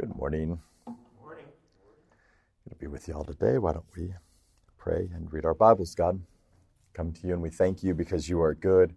Good morning. Morning. Good to be with you all today. Why don't we pray and read our Bibles, God? Come to you and we thank you because you are good,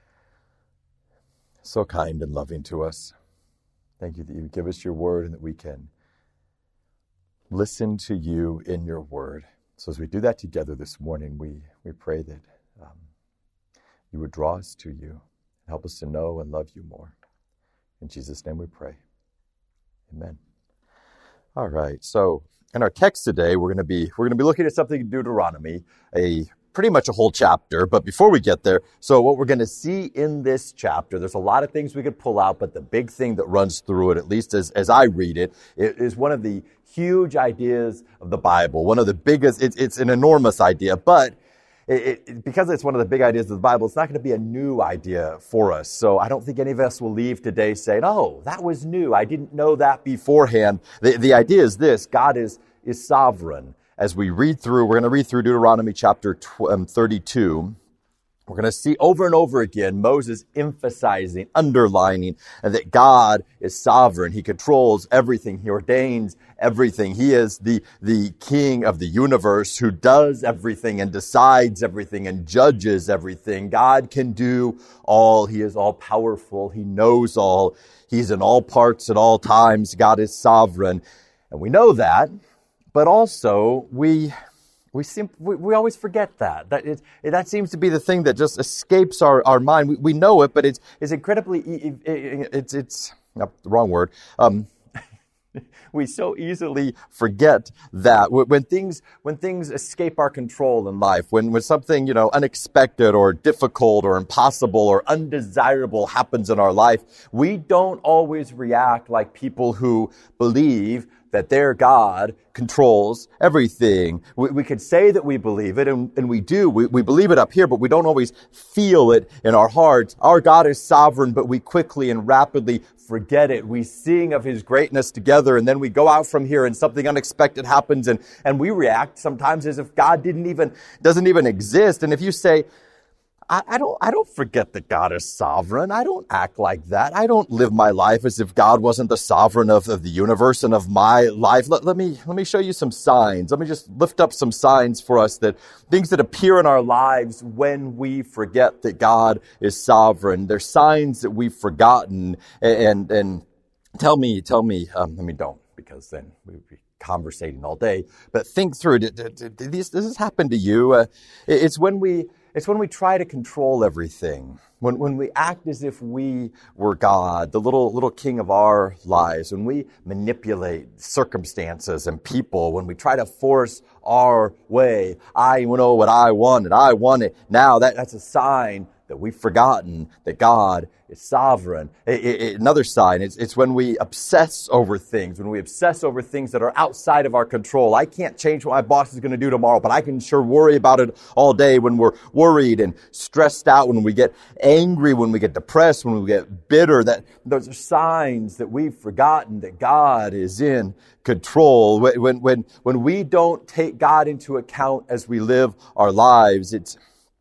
so kind and loving to us. Thank you that you give us your word and that we can listen to you in your word. So as we do that together this morning, we pray that you would draw us to you and help us to know and love you more. In Jesus' name we pray. Amen. All right. So in our text today, we're going to be looking at something in Deuteronomy, pretty much a whole chapter. But before we get there, so what we're going to see in this chapter, there's a lot of things we could pull out, but the big thing that runs through it, at least as I read it, is one of the huge ideas of the Bible. One of the biggest. It's an enormous idea, but because it's one of the big ideas of the Bible, it's not going to be a new idea for us. So I don't think any of us will leave today saying, oh, that was new. I didn't know that beforehand. The idea is this: God is sovereign. As we read through, we're going to read through Deuteronomy chapter 32. We're going to see over and over again Moses emphasizing, underlining that God is sovereign. He controls everything. He ordains everything. He is the king of the universe who does everything and decides everything and judges everything. God can do all. He is all powerful. He knows all. He's in all parts at all times. God is sovereign. And we know that, but also we always forget that. That seems to be the thing that just escapes our mind. We know it, but it's incredibly, it's not the wrong word. We so easily forget that when things escape our control in life, when something, unexpected or difficult or impossible or undesirable happens in our life, we don't always react like people who believe that their God controls everything. We could say that we believe it, and we do. We believe it up here, but we don't always feel it in our hearts. Our God is sovereign, but we quickly and rapidly forget it. We sing of His greatness together, and then we go out from here and something unexpected happens, and we react sometimes as if God doesn't even exist. And if you say, I don't forget that God is sovereign. I don't act like that. I don't live my life as if God wasn't the sovereign of the universe and of my life. Let me show you some signs. Let me just lift up some signs for us, that things that appear in our lives when we forget that God is sovereign. They're signs that we've forgotten. And tell me, don't, because then we'd be conversating all day. But think through it. Does this happen to you? It's when we try to control everything, when we act as if we were God, the little king of our lives, when we manipulate circumstances and people, when we try to force our way. I know what I want and I want it now. That's a sign that we've forgotten that God is sovereign. Another sign, it's when we obsess over things, that are outside of our control. I can't change what my boss is going to do tomorrow, but I can sure worry about it all day. When we're worried and stressed out, when we get angry, when we get depressed, when we get bitter, those are signs that we've forgotten that God is in control. When we don't take God into account as we live our lives, it's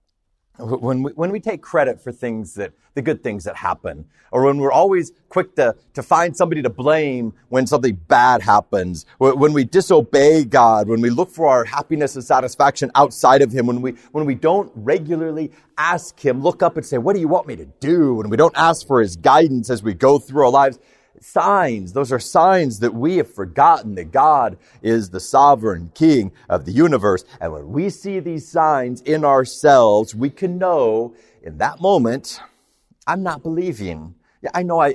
when we take credit for the good things that happen, or when we're always quick to find somebody to blame when something bad happens, when we disobey God, when we look for our happiness and satisfaction outside of Him, when we don't regularly ask Him, look up and say, what do you want me to do? When we don't ask for His guidance as we go through our lives. Those are signs that we have forgotten that God is the sovereign king of the universe. And when we see these signs in ourselves, we can know in that moment, I'm not believing. I know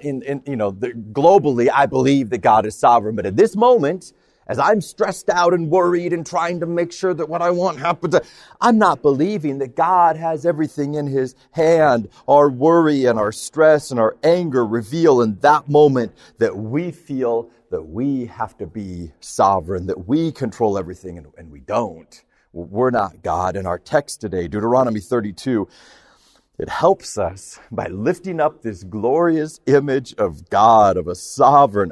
globally I believe that God is sovereign, but at this moment, as I'm stressed out and worried and trying to make sure that what I want happens, I'm not believing that God has everything in His hand. Our worry and our stress and our anger reveal in that moment that we feel that we have to be sovereign, that we control everything, and we don't. We're not God. In our text today, Deuteronomy 32, it helps us by lifting up this glorious image of God, of the sovereign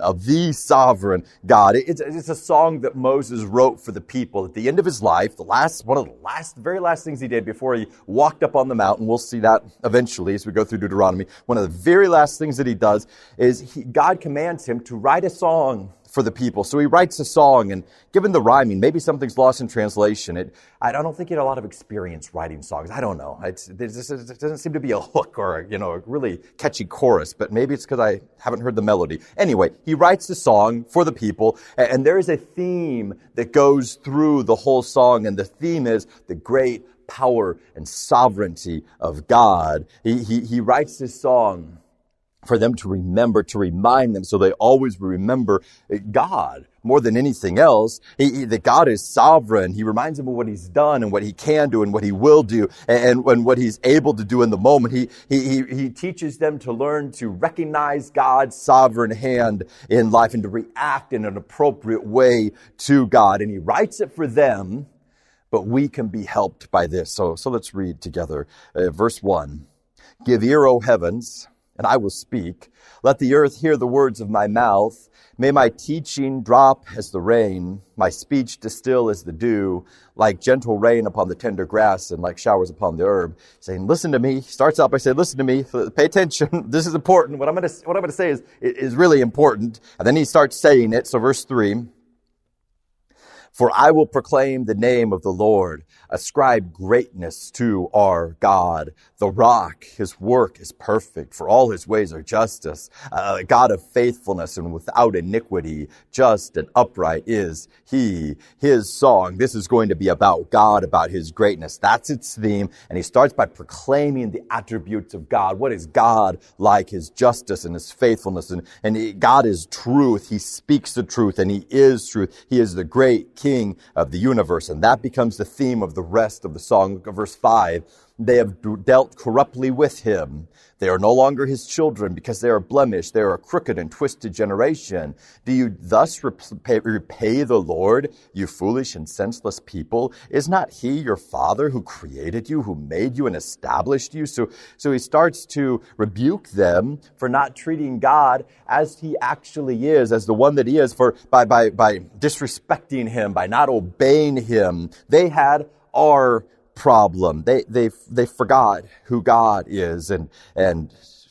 God. It's a song that Moses wrote for the people at the end of his life. One of the very last things he did before he walked up on the mountain. We'll see that eventually as we go through Deuteronomy. One of the very last things that he does is God commands him to write a song for the people. So he writes a song, and given the rhyming, maybe something's lost in translation. I don't think he had a lot of experience writing songs. I don't know. There doesn't seem to be a hook or a really catchy chorus, but maybe it's because I haven't heard the melody. Anyway, he writes the song for the people, and there is a theme that goes through the whole song, and the theme is the great power and sovereignty of God. He writes this song for them to remember, to remind them, so they always remember God more than anything else. That God is sovereign. He reminds them of what he's done and what he can do and what he will do and what he's able to do in the moment. He teaches them to learn to recognize God's sovereign hand in life and to react in an appropriate way to God. And he writes it for them, but we can be helped by this. So let's read together. Verse 1. Give ear, O heavens, and I will speak. Let the earth hear the words of my mouth. May my teaching drop as the rain, my speech distill as the dew, like gentle rain upon the tender grass and like showers upon the herb. Saying, listen to me. He starts out by saying, listen to me. Pay attention. This is important. What I'm going to say is really important. And then he starts saying it. So verse 3. For I will proclaim the name of the Lord, ascribe greatness to our God. The rock, his work is perfect, for all his ways are justice. A God of faithfulness and without iniquity, just and upright is he. His song, this is going to be about God, about his greatness. That's its theme. And he starts by proclaiming the attributes of God. What is God like? His justice and his faithfulness. And God is truth. He speaks the truth and he is truth. He is the great King of the universe. And that becomes the theme of the rest of the song. Look at verse 5. They have dealt corruptly with him. They are no longer his children because they are blemished. They are a crooked and twisted generation. Do you thus repay the Lord, you foolish and senseless people? Is not he your father who created you, who made you and established you? So he starts to rebuke them for not treating God as he actually is, as the one that he is, by disrespecting him, by not obeying him. They had our problem. They forgot who God is and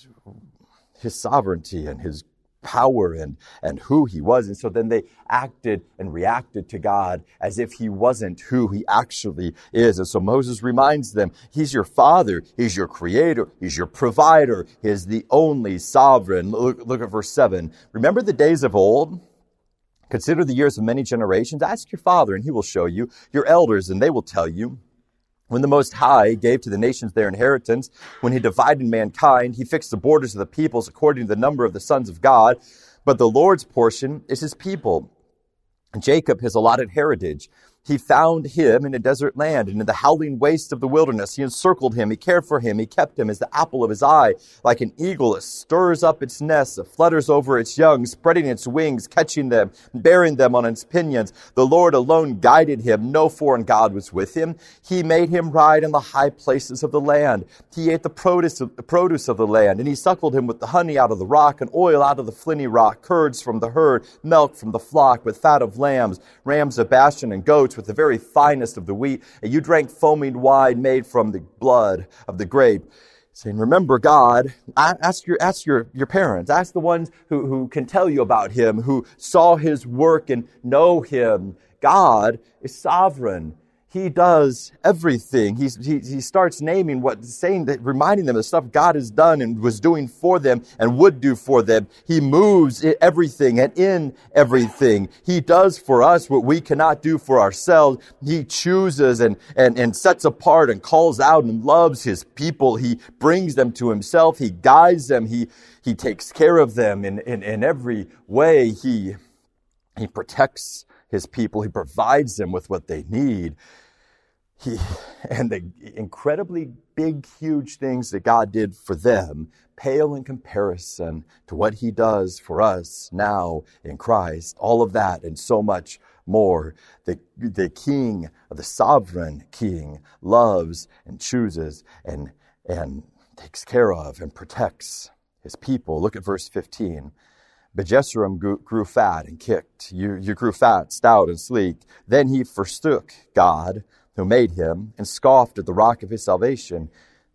his sovereignty and his power and who he was. And so then they acted and reacted to God as if he wasn't who he actually is. And so Moses reminds them, he's your father, he's your creator, he's your provider, he is the only sovereign. Look at verse 7. Remember the days of old? Consider the years of many generations. Ask your father and he will show you, your elders and they will tell you. When the Most High gave to the nations their inheritance, when he divided mankind, he fixed the borders of the peoples according to the number of the sons of God. But the Lord's portion is his people, and Jacob his allotted heritage. He found him in a desert land and in the howling waste of the wilderness. He encircled him. He cared for him. He kept him as the apple of his eye. Like an eagle, it stirs up its nest. It flutters over its young, spreading its wings, catching them, bearing them on its pinions. The Lord alone guided him. No foreign god was with him. He made him ride in the high places of the land. He ate the produce of the land, and he suckled him with the honey out of the rock and oil out of the flinty rock, curds from the herd, milk from the flock, with fat of lambs, rams of Bashan, and goats with the very finest of the wheat, and you drank foaming wine made from the blood of the grape. Saying, remember God, ask your parents, ask the ones who can tell you about him, who saw his work and know him. God is sovereign. He does everything. He starts naming reminding them of the stuff God has done and was doing for them and would do for them. He moves in everything and in everything. He does for us what we cannot do for ourselves. He chooses and sets apart and calls out and loves his people. He brings them to himself. He guides them. He takes care of them in every way. He protects his people. He provides them with what they need. And the incredibly big, huge things that God did for them pale in comparison to what he does for us now in Christ. All of that and so much more. The King, the sovereign King, loves and chooses and takes care of and protects his people. Look at verse 15. But Jeshurun grew fat and kicked. You grew fat, stout, and sleek. Then he forsook God, who made him, and scoffed at the rock of his salvation.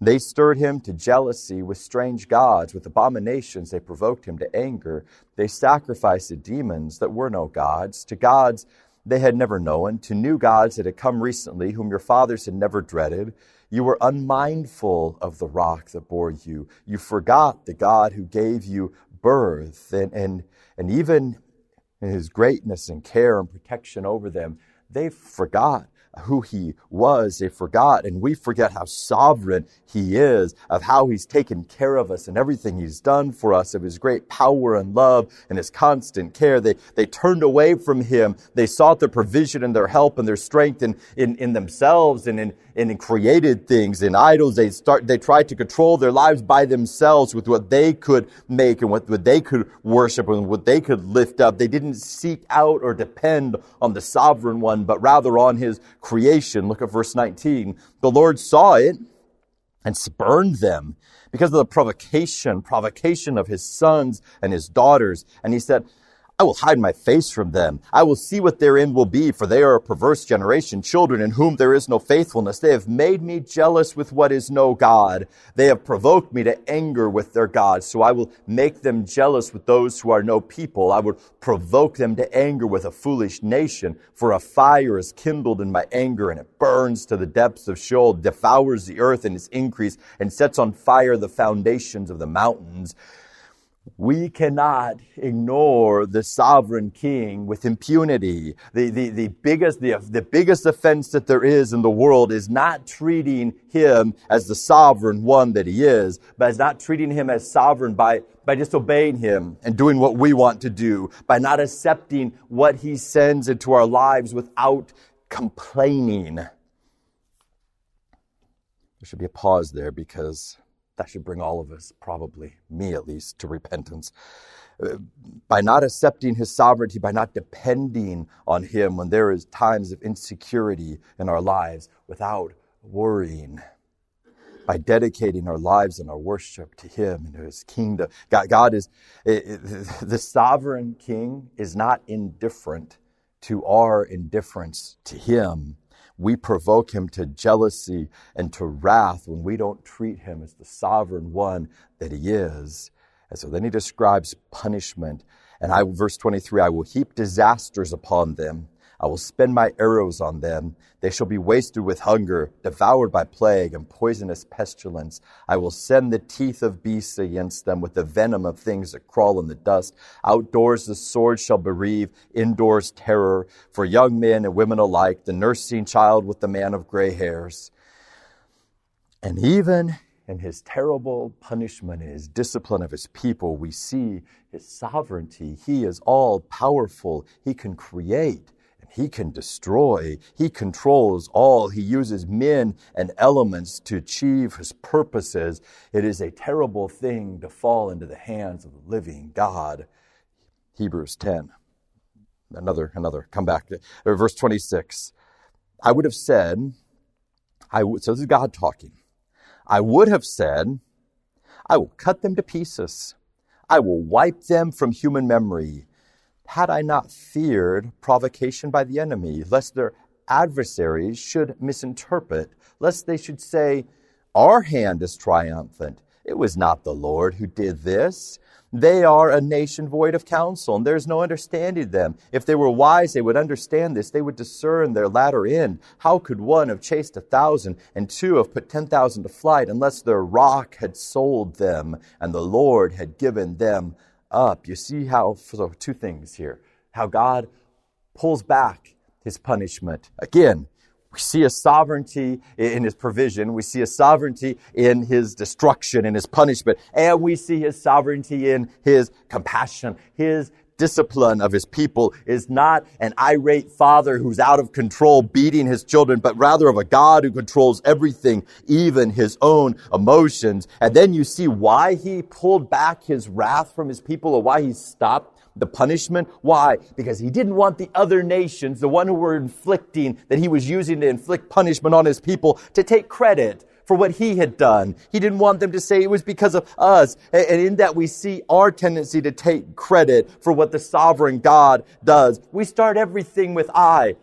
They stirred him to jealousy with strange gods. With abominations they provoked him to anger. They sacrificed to demons that were no gods, to gods they had never known, to new gods that had come recently, whom your fathers had never dreaded. You were unmindful of the rock that bore you. You forgot the God who gave you birth. And even in his greatness and care and protection over them, they forgot who he was. They forgot, and we forget how sovereign he is, of how he's taken care of us and everything he's done for us, of his great power and love and his constant care. They turned away from him. They sought their provision and their help and their strength in themselves and in created things, in idols. They tried to control their lives by themselves with what they could make and what they could worship and what they could lift up. They didn't seek out or depend on the sovereign one, but rather on his creation. Look at verse 19. The Lord saw it and spurned them because of the provocation of his sons and his daughters. And he said, I will hide my face from them. I will see what their end will be, for they are a perverse generation, children in whom there is no faithfulness. They have made me jealous with what is no God. They have provoked me to anger with their gods. So I will make them jealous with those who are no people. I would provoke them to anger with a foolish nation. For a fire is kindled in my anger, and it burns to the depths of Sheol, devours the earth in its increase, and sets on fire the foundations of the mountains. We cannot ignore the sovereign king with impunity. The biggest offense that there is in the world is not treating him as the sovereign one that he is, but is not treating him as sovereign by disobeying him and doing what we want to do, by not accepting what he sends into our lives without complaining. There should be a pause there, because that should bring all of us, probably me at least, to repentance. By not accepting his sovereignty, by not depending on him when there is times of insecurity in our lives, without worrying. By dedicating our lives and our worship to him and to his kingdom. God is, the sovereign king is not indifferent to our indifference to him. We provoke him to jealousy and to wrath when we don't treat him as the sovereign one that he is. And so then he describes punishment. And verse 23, I will heap disasters upon them. I will spend my arrows on them. They shall be wasted with hunger, devoured by plague and poisonous pestilence. I will send the teeth of beasts against them with the venom of things that crawl in the dust. Outdoors the sword shall bereave, indoors terror, for young men and women alike, the nursing child with the man of gray hairs. And even in his terrible punishment and his discipline of his people, we see his sovereignty. He is all powerful. He can create. He can destroy. He controls all. He uses men and elements to achieve his purposes. It is a terrible thing to fall into the hands of the living God. Hebrews 10. Another, come back to verse 26. I would have said, so this is God talking. I would have said, I will cut them to pieces. I will wipe them from human memory. Had I not feared provocation by the enemy, lest their adversaries should misinterpret, lest they should say, our hand is triumphant. It was not the Lord who did this. They are a nation void of counsel, and there is no understanding them. If they were wise, they would understand this. They would discern their latter end. How could one have chased 1,000 and two have put 10,000 to flight, unless their rock had sold them and the Lord had given them up? You see how, so two things here, how God pulls back his punishment. Again, we see a sovereignty in his provision. We see a sovereignty in his destruction and his punishment. And we see his sovereignty in his compassion. His discipline of his people is not an irate father who's out of control beating his children, but rather of a God who controls everything, even his own emotions. And then you see why he pulled back his wrath from his people, or why he stopped the punishment. Why? Because he didn't want the other nations, the one who were inflicting, that he was using to inflict punishment on his people, to take credit for what he had done. He didn't want them to say it was because of us. And in that we see our tendency to take credit for what the sovereign God does. We start everything with I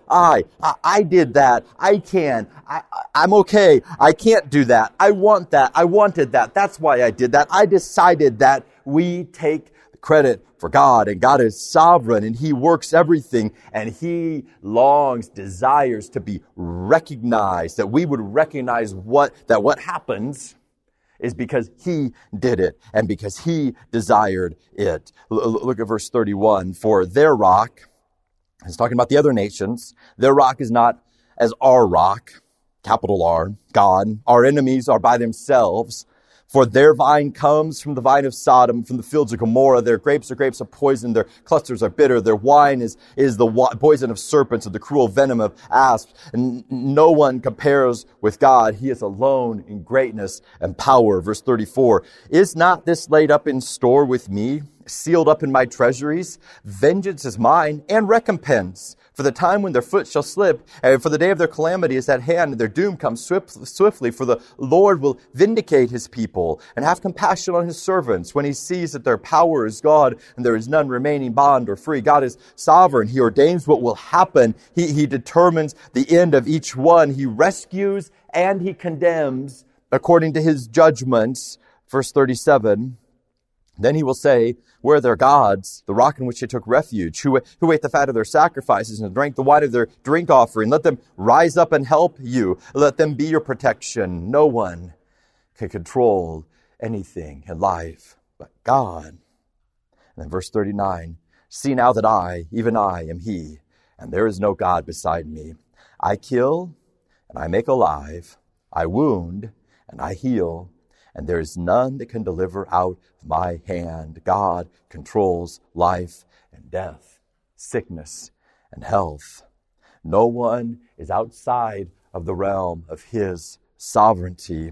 did that. I can. I'm okay. I can't do that. I want that. I wanted that. That's why I did that. I decided that. We take credit for God, and God is sovereign, and he works everything, and he longs, desires to be recognized, that we would recognize what happens is because he did it, and because he desired it. Look at verse 31. For their rock, he's talking about the other nations, their rock is not as our rock, capital R, God. Our enemies are by themselves. For their vine comes from the vine of Sodom, from the fields of Gomorrah. Their grapes are grapes of poison. Their clusters are bitter. Their wine is the poison of serpents, of the cruel venom of asps. And no one compares with God. He is alone in greatness and power. Verse 34, is not this laid up in store with me, sealed up in my treasuries? Vengeance is mine and recompense. For the time when their foot shall slip, and for the day of their calamity is at hand, and their doom comes swiftly. For the Lord will vindicate his people, and have compassion on his servants, when he sees that their power is God, and there is none remaining bond or free. God is sovereign. He ordains what will happen. He determines the end of each one. He rescues and he condemns according to his judgments. Verse 37, then he will say, where are their gods, the rock in which they took refuge, who ate the fat of their sacrifices and drank the wine of their drink offering? Let them rise up and help you. Let them be your protection. No one can control anything in life but God. And then verse 39, see now that I, even I, am he, and there is no God beside me. I kill and I make alive. I wound and I heal. And there is none that can deliver out of my hand. God controls life and death, sickness and health. No one is outside of the realm of his sovereignty.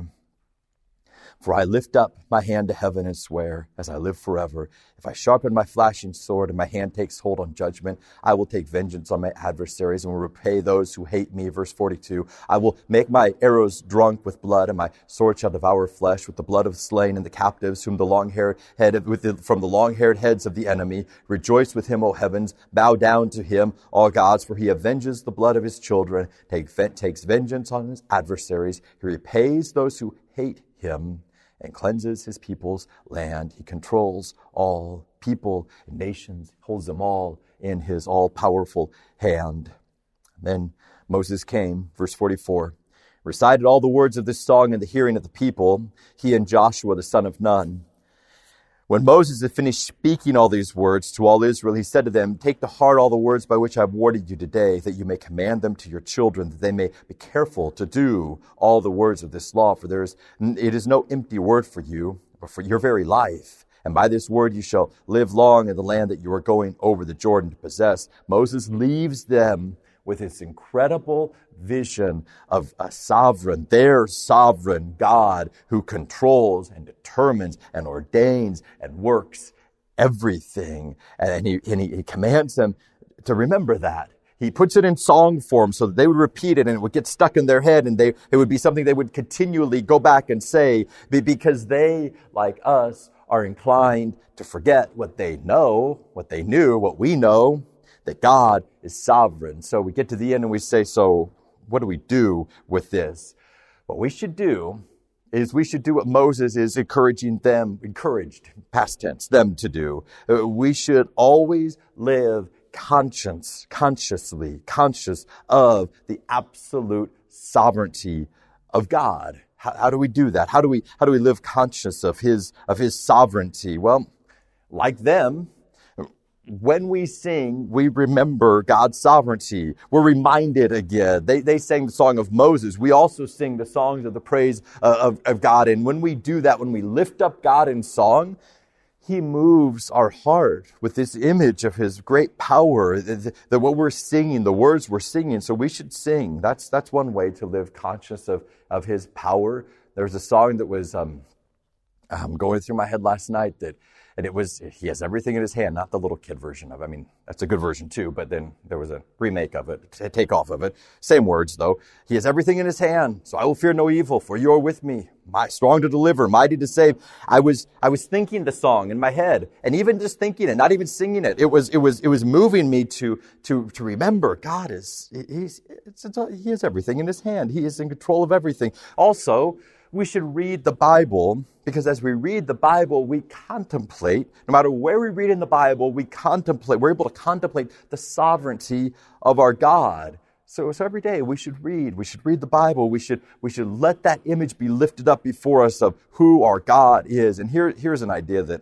For I lift up my hand to heaven and swear, as I live forever, if I sharpen my flashing sword and my hand takes hold on judgment, I will take vengeance on my adversaries and will repay those who hate me. Verse 42, I will make my arrows drunk with blood, and my sword shall devour flesh with the blood of the slain and the captives, whom the long-haired from the long-haired heads of the enemy. Rejoice with him, O heavens, bow down to him, all gods, for he avenges the blood of his children, takes vengeance on his adversaries. He repays those who hate him and cleanses his people's land. He controls all people and nations, holds them all in his all-powerful hand. Then Moses came, verse 44, recited all the words of this song in the hearing of the people, he and Joshua the son of Nun. When Moses had finished speaking all these words to all Israel, he said to them, take to heart all the words by which I have warned you today, that you may command them to your children, that they may be careful to do all the words of this law. For it is no empty word for you, but for your very life. And by this word you shall live long in the land that you are going over the Jordan to possess. Moses leaves them with this incredible vision of their sovereign God who controls and determines and ordains and works everything. And he commands them to remember that. He puts it in song form so that they would repeat it and it would get stuck in their head, and it would be something they would continually go back and say, because they, like us, are inclined to forget what they know, what they knew, what we know, that God is sovereign. So we get to the end and we say, so what do we do with this? What we should do is we should do what Moses is encouraged, past tense, them to do. We should always live consciously conscious of the absolute sovereignty of God. How do we do that? How do we live conscious of his sovereignty? Well, like them, when we sing, we remember God's sovereignty. We're reminded again. They sang the song of Moses. We also sing the songs of the praise of God. And when we do that, when we lift up God in song, he moves our heart with this image of his great power, that what we're singing, the words we're singing. So we should sing. That's one way to live conscious of his power. There's a song that was going through my head last night that And he has everything in his hand, not the little kid version of it. I mean, that's a good version too, but then there was a remake of it, a takeoff of it. Same words though. He has everything in his hand, so I will fear no evil, for you are with me, strong to deliver, mighty to save. I was thinking the song in my head, and even just thinking it, not even singing it. It was moving me to remember God he has everything in his hand. He is in control of everything. Also, we should read the Bible, because as we read the Bible, we contemplate, no matter where we read in the Bible, we're able to contemplate the sovereignty of our God. So every day we should read the Bible. We should let that image be lifted up before us of who our God is. And here's an idea that,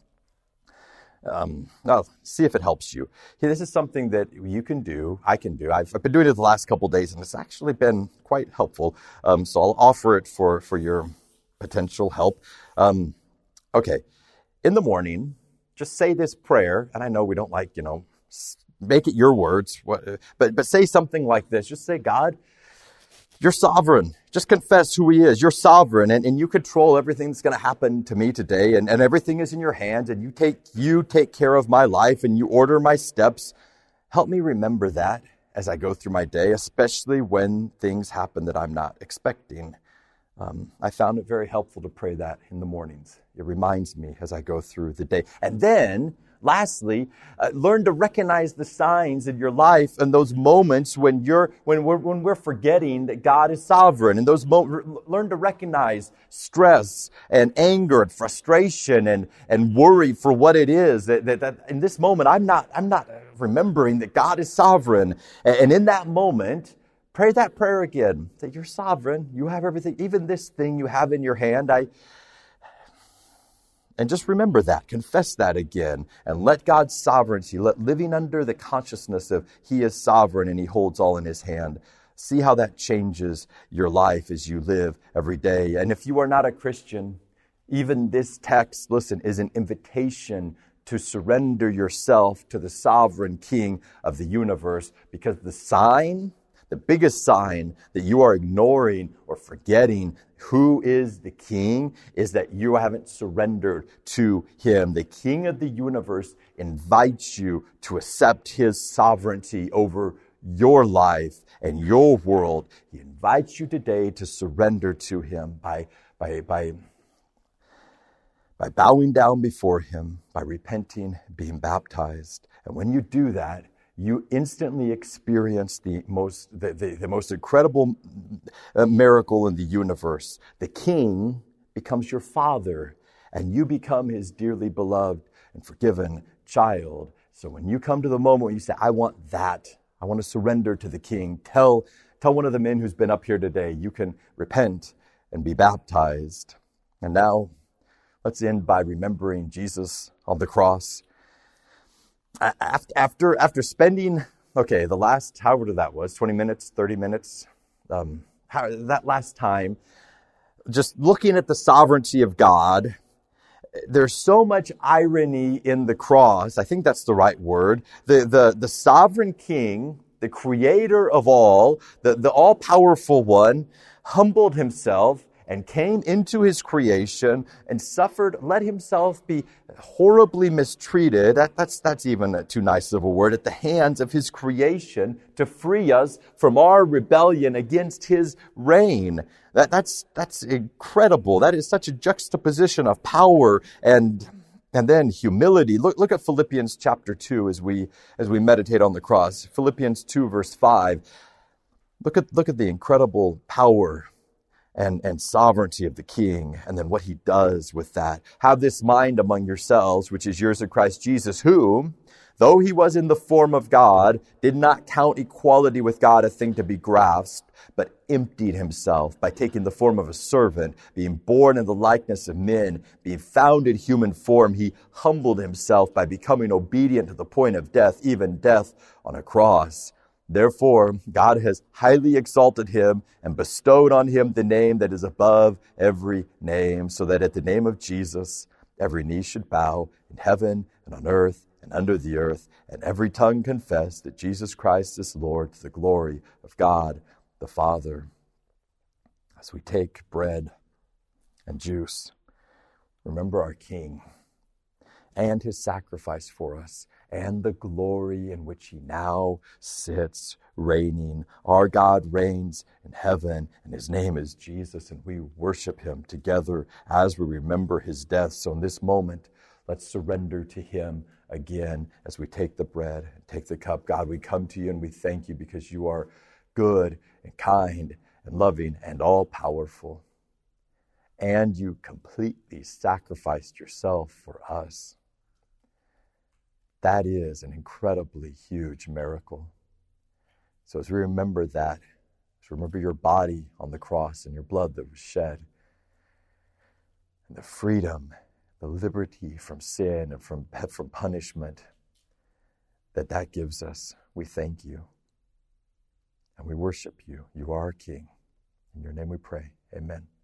I'll see if it helps you. This is something that you can do, I can do. I've been doing it the last couple of days, and it's actually been quite helpful. So I'll offer it for your potential help. Okay. In the morning, just say this prayer, and I know we don't like, make it your words, but say something like this. Just say, God, you're sovereign. Just confess who he is. You're sovereign, and you control everything that's going to happen to me today, and everything is in your hands, and you take care of my life, and you order my steps. Help me remember that as I go through my day, especially when things happen that I'm not expecting. I found it very helpful to pray that in the mornings. It reminds me as I go through the day. And then, lastly, learn to recognize the signs in your life and those moments when we're forgetting that God is sovereign. And learn to recognize stress and anger and frustration and worry for what it is. That in this moment, I'm not remembering that God is sovereign. And in that moment, pray that prayer again. That you're sovereign. You have everything, even this thing you have in your hand. And just remember that. Confess that again. And let God's sovereignty, living under the consciousness of he is sovereign and he holds all in his hand. See how that changes your life as you live every day. And if you are not a Christian, even this text, listen, is an invitation to surrender yourself to the sovereign King of the universe, because the biggest sign that you are ignoring or forgetting who is the King is that you haven't surrendered to him. The King of the universe invites you to accept his sovereignty over your life and your world. He invites you today to surrender to him by bowing down before him, by repenting, being baptized. And when you do that, you instantly experience the most incredible miracle in the universe. The King becomes your Father, and you become his dearly beloved and forgiven child. So when you come to the moment when you say, I want that, I want to surrender to the King, tell one of the men who's been up here today, you can repent and be baptized. And now, let's end by remembering Jesus on the cross. After spending, the last, however that was, 20 minutes, 30 minutes, that last time, just looking at the sovereignty of God, there's so much irony in the cross. I think that's the right word. The sovereign King, the creator of all, the all-powerful one, humbled himself and came into his creation and let himself be horribly mistreated. That's even too nice of a word, at the hands of his creation to free us from our rebellion against his reign. That's incredible. That is such a juxtaposition of power and then humility. Look at Philippians chapter 2 as we meditate on the cross. Philippians 2 verse 5. Look at the incredible power and sovereignty of the King, and then what he does with that. Have this mind among yourselves, which is yours in Christ Jesus, who, though he was in the form of God, did not count equality with God a thing to be grasped, but emptied himself by taking the form of a servant, being born in the likeness of men, being found in human form. He humbled himself by becoming obedient to the point of death, even death on a cross. Therefore, God has highly exalted him and bestowed on him the name that is above every name, so that at the name of Jesus, every knee should bow in heaven and on earth and under the earth, and every tongue confess that Jesus Christ is Lord, to the glory of God the Father. As we take bread and juice, remember our King. and his sacrifice for us, and the glory in which he now sits reigning. Our God reigns in heaven, and his name is Jesus, and we worship him together as we remember his death. So in this moment, let's surrender to him again as we take the bread and take the cup. God, we come to you and we thank you because you are good and kind and loving and all-powerful. And you completely sacrificed yourself for us. That is an incredibly huge miracle. So as we remember that, remember your body on the cross and your blood that was shed, and the freedom, the liberty from sin and from punishment that gives us, we thank you. And we worship you. You are our King. In your name we pray. Amen.